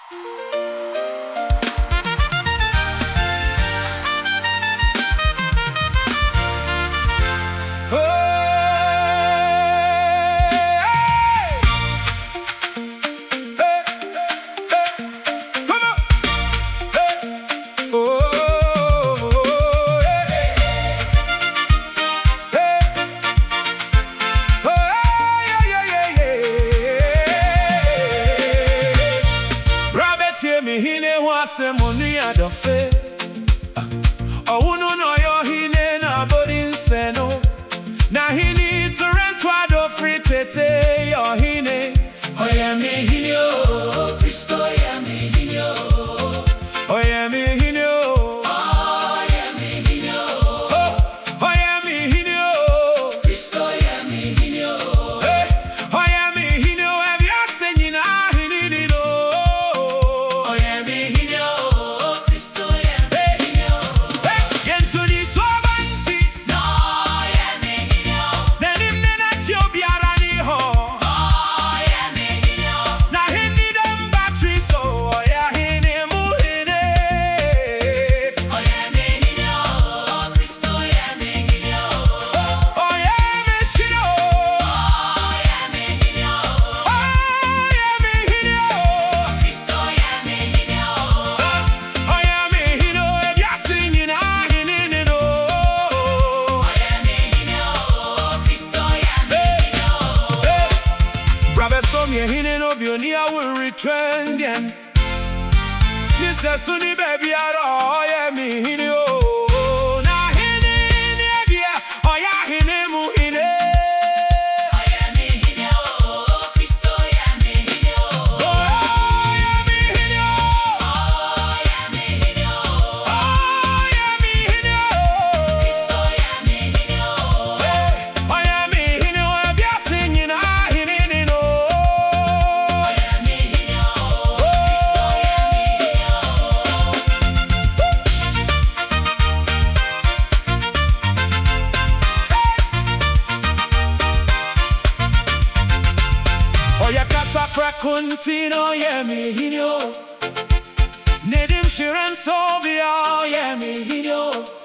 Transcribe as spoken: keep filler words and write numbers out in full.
Hine wase moni adofe Owunu no yo hine na bodin seno Na hini torrentwa do free tete yo hine Oye mi hine o Kristo ye mi hine o Oye mi hine o Oye mi hine o Oye mi hine o Kristo ye mi hine o Oye mi hine o Evya senyina hine ni do Ye hine no bioni I will return them. This is sunny baby aro ye mi hine o. Na hine ni bia oya hine mu hine. Oya mi hine o Kristo ya mi hine o. Oya mi hine o. Oya mi hine o. Oya mi hine o. Kristo ya mi hine o. Oya mi hine o bia sinyina hine ni no. Oya kasa prakuntino ye mi hinyo Nedim shiren sovia ye mi hinyo